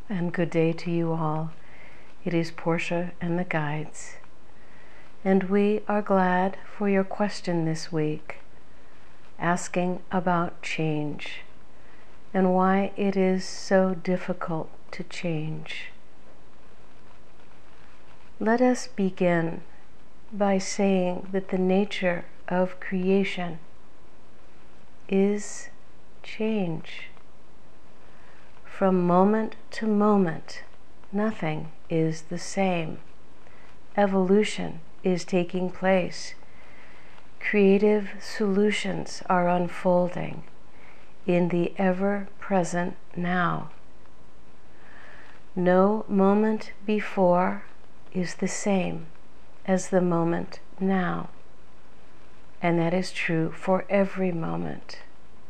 and good day to you all. It is Portia and the Guides, and we are glad for your question this week, asking about change and why it is so difficult to change. Let us begin by saying that the nature of creation is change. From moment to moment, nothing is the same. Evolution is taking place. Creative solutions are unfolding in the ever-present now. No moment before is the same as the moment now, and that is true for every moment.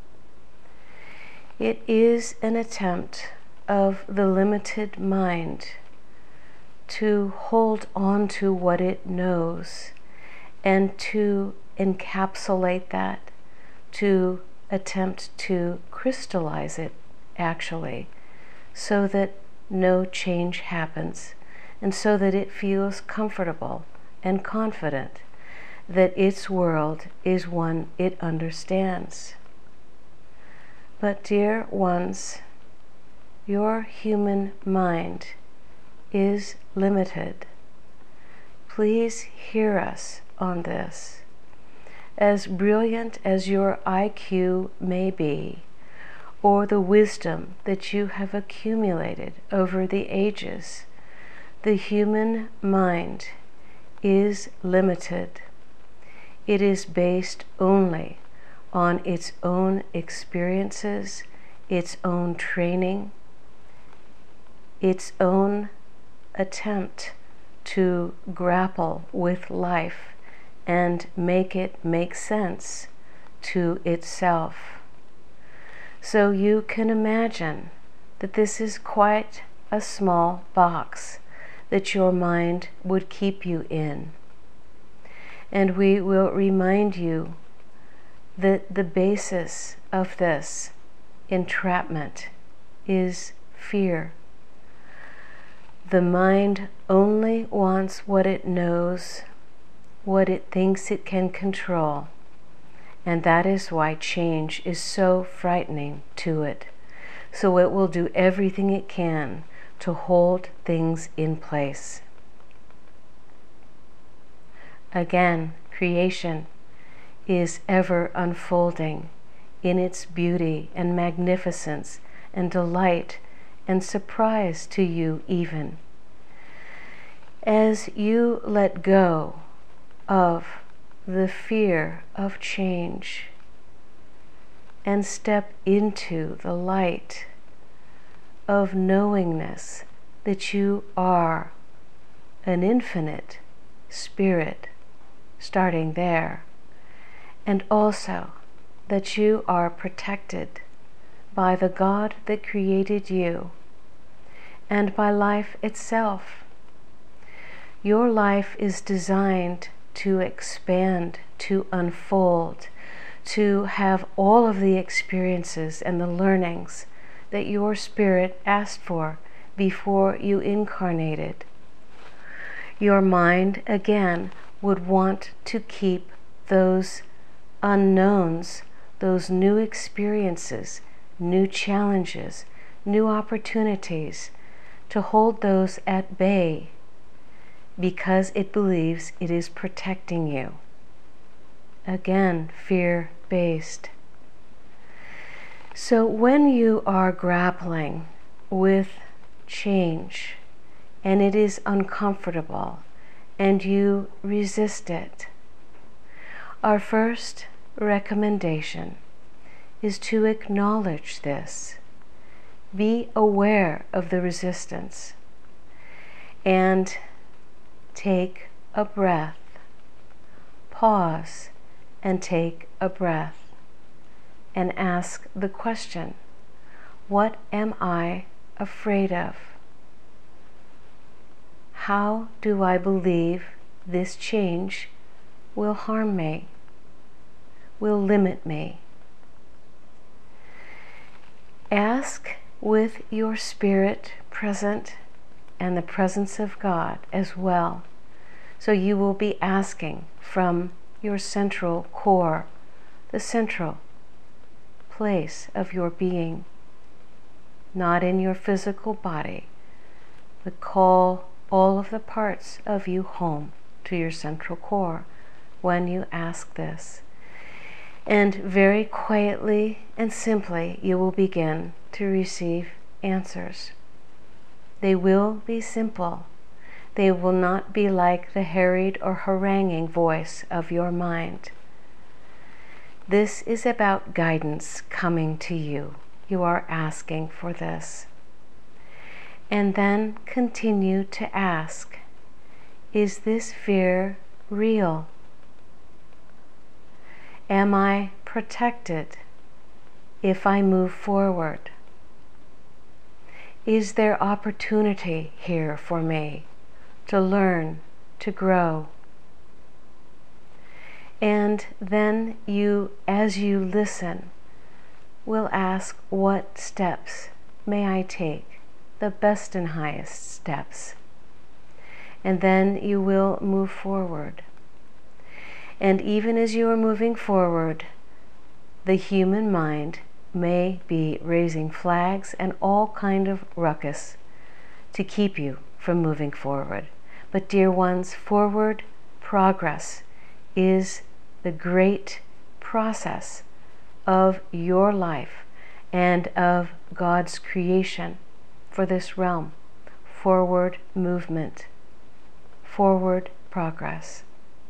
It is an attempt of the limited mind to hold on to what it knows and to encapsulate that, to attempt to crystallize it, actually, so that no change happens, and so that it feels comfortable and confident that its world is one it understands. But dear ones, your human mind is limited. Please hear us on this. As brilliant as your IQ may be, or the wisdom that you have accumulated over the ages, the human mind is limited. It is based only on its own experiences, its own training, its own attempt to grapple with life and make it make sense to itself. So you can imagine that this is quite a small box that your mind would keep you in. And we will remind you that the basis of this entrapment is fear. The mind only wants what it knows, what it thinks it can control, and that is why change is so frightening to it. So it will do everything it can to hold things in place. Again, creation is ever unfolding in its beauty and magnificence and delight and surprise to you even. As you let go of the fear of change and step into the light of knowingness that you are an infinite spirit, starting there, and also that you are protected by the God that created you and by life itself. Your life is designed to expand, to unfold, to have all of the experiences and the learnings that your spirit asked for before you incarnated. Your mind, again, would want to keep those unknowns, those new experiences, new challenges, new opportunities, to hold those at bay because it believes it is protecting you. Again, fear-based. So when you are grappling with change and it is uncomfortable and you resist it, our first recommendation is to acknowledge this. Be aware of the resistance and take a breath. Pause and take a breath and ask the question, what am I afraid of? How do I believe this change will harm me, will limit me? Ask with your spirit present and the presence of God as well. So you will be asking from your central core, the central place of your being, not in your physical body, but call all of the parts of you home to your central core when you ask this. And very quietly and simply you will begin to receive answers. They will be simple. They will not be like the harried or haranguing voice of your mind. This is about guidance coming to you. You are asking for this. And then continue to ask, is this fear real? Am I protected if I move forward? Is there opportunity here for me to learn, to grow? And then you, as you listen, will ask, what steps may I take? The best and highest steps. And then you will move forward. And even as you are moving forward, the human mind may be raising flags and all kind of ruckus to keep you from moving forward. But dear ones, forward progress is the great process of your life and of God's creation for this realm. Forward movement, forward progress.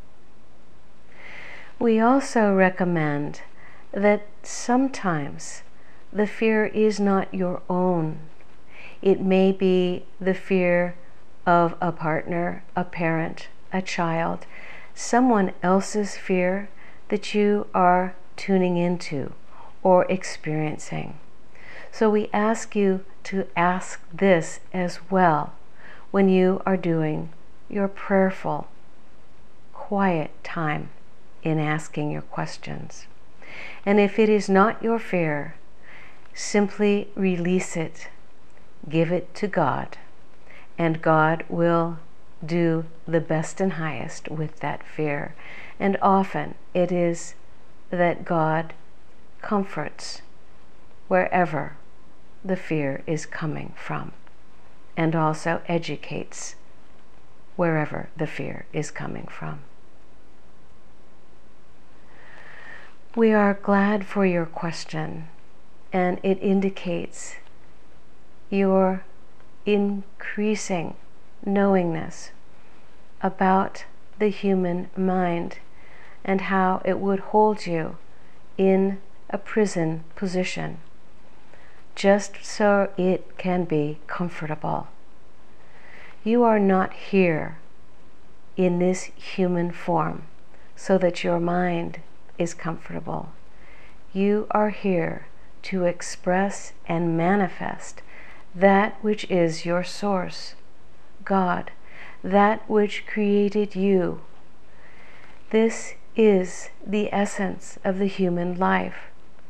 We also recommend that sometimes the fear is not your own. It may be the fear of a partner, a parent, a child, someone else's fear that you are tuning into or experiencing. So we ask you to ask this as well when you are doing your prayerful, quiet time in asking your questions. And if it is not your fear, simply release it, give it to God, and God will do the best and highest with that fear. And often it is that God comforts wherever the fear is coming from, and also educates wherever the fear is coming from. We are glad for your question, and it indicates your increasing knowingness about the human mind and how it would hold you in a prison position, just so it can be comfortable. You are not here in this human form so that your mind is comfortable. You are here to express and manifest that which is your source, God, that which created you. This is the essence of the human life.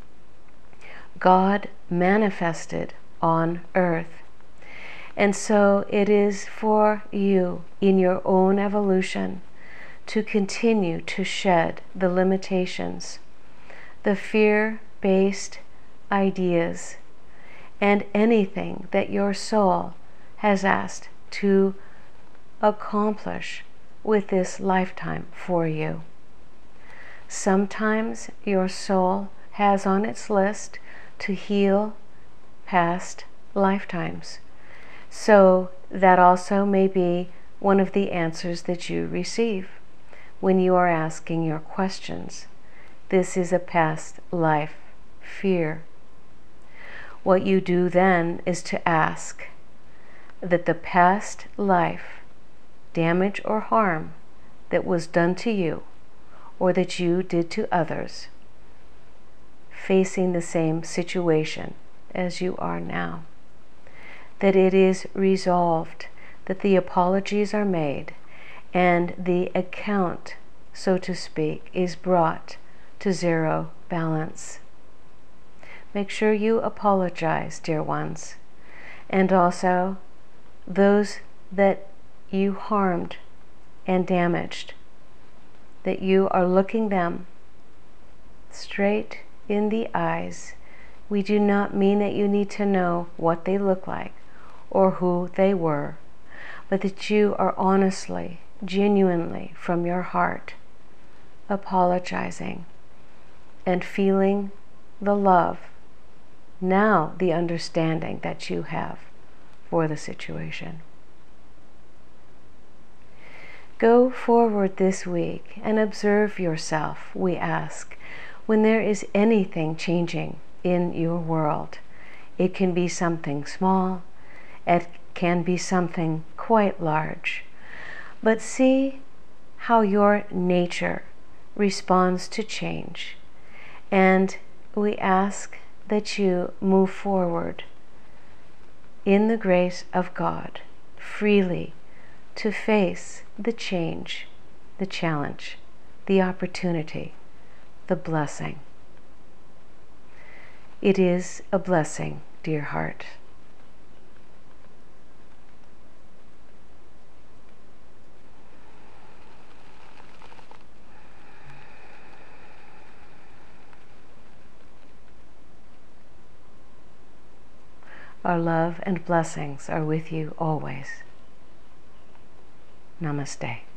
God manifested on earth. And so it is for you in your own evolution to continue to shed the limitations, the fear-based ideas, and anything that your soul has asked to accomplish with this lifetime for you. Sometimes your soul has on its list to heal past lifetimes. So that also may be one of the answers that you receive when you are asking your questions. This is a past life fear. What you do then is to ask that the past life damage or harm that was done to you or that you did to others, facing the same situation as you are now, that it is resolved, that the apologies are made, and the account, so to speak, is brought to zero balance. Make sure you apologize, dear ones, and also those that you harmed and damaged, that you are looking them straight in the eyes. We do not mean that you need to know what they look like or who they were, but that you are honestly, genuinely, from your heart, apologizing and feeling the love, now the understanding that you have for the situation. Go forward this week and observe yourself, we ask, when there is anything changing in your world. It can be something small, it can be something quite large, but see how your nature responds to change. And we ask that you move forward in the grace of God, freely, to face the change, the challenge, the opportunity, the blessing. It is a blessing, dear heart. Our love and blessings are with you always. Namaste.